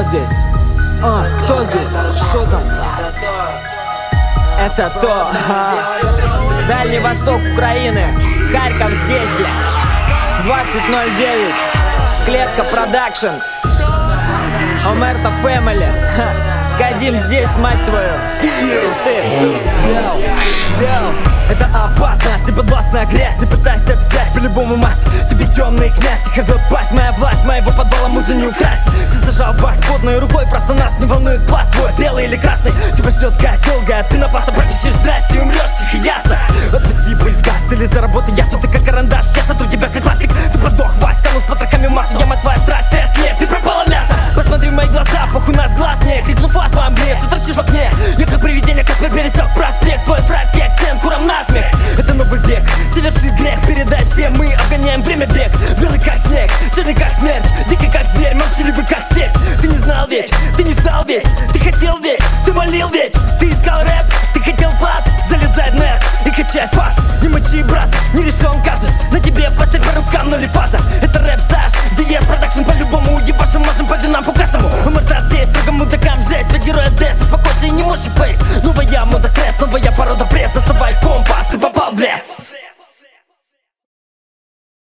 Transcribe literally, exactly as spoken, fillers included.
здесь? А, кто здесь? Что там? Это то. Дальний Восток Украины. Харьков здесь, бля. двадцать ноль девять. Клетка продакшн. Омерта Фэмили. Кадим здесь, мать твою. Слышь ты? Йоу, йоу. Это опасность, неподвластная грязь. Не пытайся взять по-любому мать. Тебе темный князь, тихо пасть. Моя власть, моего подвала музы не украсть. Ты зажал бакс плотной рукой, просто нас не волнует пласт. Твой белый или красный, тебя ждет казнь долгая. Ты напрасно пропишешь здрасте и умрешь тихо, ясно. Отпусти пыль в газ, или заработай ясу. Ты как карандаш, я сотру тебя как классик. Ты подох, Васька, ну с потрохами массы. Я мать твоя страсть, я слеп, ты пропала мясо. Посмотри в мои глаза, похуй нас глаз не. Крикнув вас вам бред, ты торчишь в окне. Я как привидение, как пересек проспект. Твой фрайский акцент, куром насмех. Это новый век, соверши грех. Передай всем, мы обгоняем время бег. Белый как снег, черный как смерть. Дикий как зверь, молчаливый как степь. Ты не знал ведь, ты не ждал ведь. Ты хотел ведь, ты молил ведь. Ты искал рэп, ты хотел класс. Залезай в нет и качай пас. Не мочи брас, не решен казус. На тебе поставь по рукам, но ли фаза. Это